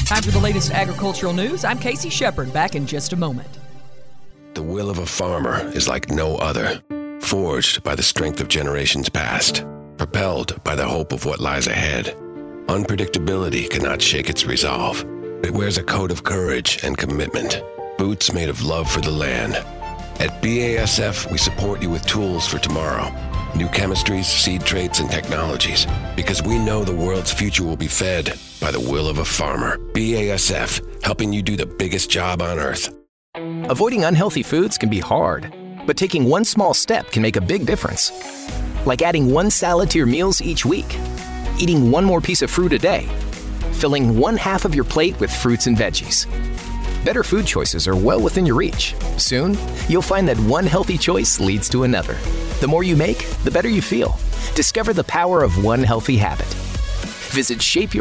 Time for the latest agricultural news. I'm Casey Shepard, back in just a moment. The will of a farmer is like no other, forged by the strength of generations past, propelled by the hope of what lies ahead. Unpredictability cannot shake its resolve. It wears a coat of courage and commitment, boots made of love for the land. At BASF, we support you with tools for tomorrow, new chemistries, seed traits, and technologies, because we know the world's future will be fed by the will of a farmer. BASF, helping you do the biggest job on earth. Avoiding unhealthy foods can be hard, but taking one small step can make a big difference. Like adding one salad to your meals each week, eating one more piece of fruit a day, filling one half of your plate with fruits and veggies. Better food choices are well within your reach. Soon, you'll find that one healthy choice leads to another. The more you make, the better you feel. Discover the power of one healthy habit. Visit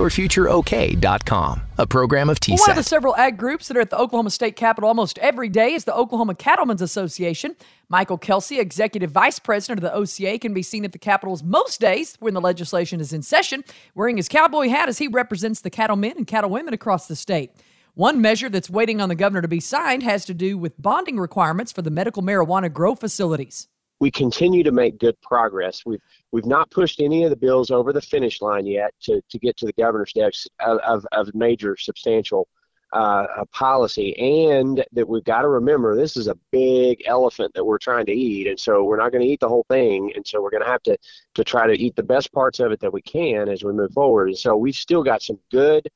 shapeyourfutureok.com, a program of TSET. One of the several ag groups that are at the Oklahoma State Capitol almost every day is the Oklahoma Cattlemen's Association. Michael Kelsey, Executive Vice President of the OCA, can be seen at the Capitol's most days when the legislation is in session, wearing his cowboy hat as he represents the cattlemen and cattlewomen across the state. One measure that's waiting on the governor to be signed has to do with bonding requirements for the medical marijuana grow facilities. We continue to make good progress. We've not pushed any of the bills over the finish line yet to get to the governor's desk of major substantial policy, and that we've got to remember this is a big elephant that we're trying to eat, and so we're not going to eat the whole thing, and so we're going to have to try to eat the best parts of it that we can as we move forward. And so we've still got some good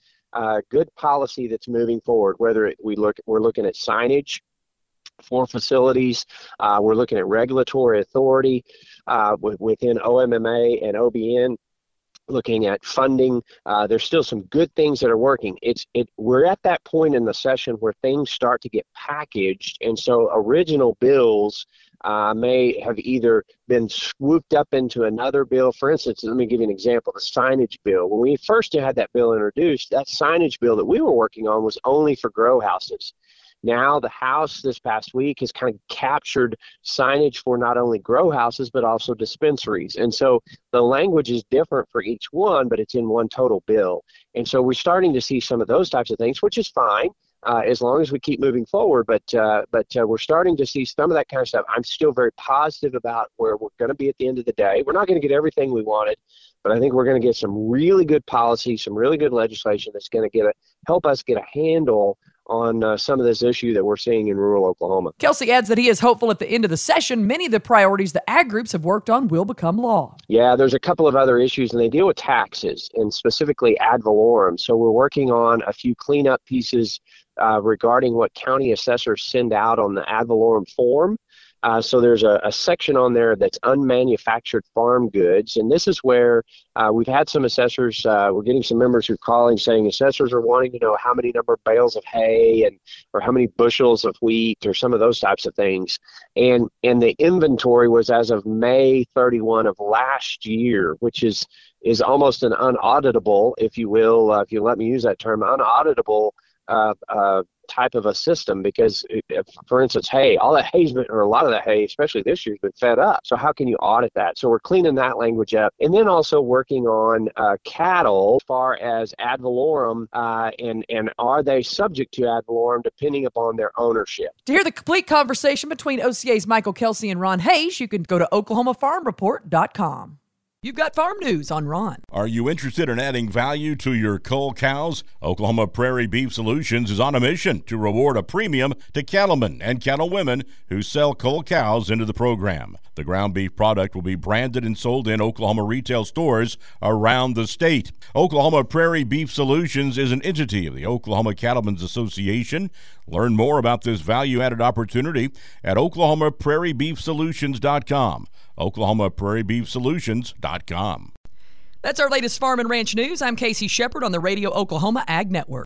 policy that's moving forward. Whether we're looking at signage for facilities, we're looking at regulatory authority within OMMA and OBN, looking at funding. There's still some good things that are working. We're at that point in the session where things start to get packaged, and so original bills may have either been swooped up into another bill. For instance, let me give you an example, the signage bill. When we first had that bill introduced, that signage bill that we were working on was only for grow houses. Now the House this past week has kind of captured signage for not only grow houses but also dispensaries. And so the language is different for each one, but it's in one total bill. And so we're starting to see some of those types of things, which is fine as long as we keep moving forward. But we're starting to see some of that kind of stuff. I'm still very positive about where we're going to be at the end of the day. We're not going to get everything we wanted, but I think we're going to get some really good policy, some really good legislation that's going to help us get a handle on some of this issue that we're seeing in rural Oklahoma. Kelsey adds that he is hopeful at the end of the session, many of the priorities the ag groups have worked on will become law. Yeah, there's a couple of other issues, and they deal with taxes, and specifically ad valorem. So we're working on a few cleanup pieces regarding what county assessors send out on the ad valorem form. So there's a section on there that's unmanufactured farm goods, and this is where we've had some assessors, we're getting some members who are calling saying assessors are wanting to know how many number of bales of hay or how many bushels of wheat or some of those types of things. And the inventory was as of May 31 of last year, which is almost an unauditable, if you will, if you let me use that term, unauditable type of a system, because for instance, hay, all that hay's been, or a lot of that hay, especially this year, has been fed up. So how can you audit that? So we're cleaning that language up, and then also working on cattle as far as ad valorem, and are they subject to ad valorem depending upon their ownership. To hear the complete conversation between OCA's Michael Kelsey and Ron Hayes, you can go to OklahomaFarmReport.com. You've got farm news on Ron. Are you interested in adding value to your cull cows? Oklahoma Prairie Beef Solutions is on a mission to reward a premium to cattlemen and cattlewomen who sell cull cows into the program. The ground beef product will be branded and sold in Oklahoma retail stores around the state. Oklahoma Prairie Beef Solutions is an entity of the Oklahoma Cattlemen's Association. Learn more about this value-added opportunity at OklahomaPrairieBeefSolutions.com. OklahomaPrairieBeefSolutions.com. That's our latest farm and ranch news. I'm Casey Shepard on the Radio Oklahoma Ag Network.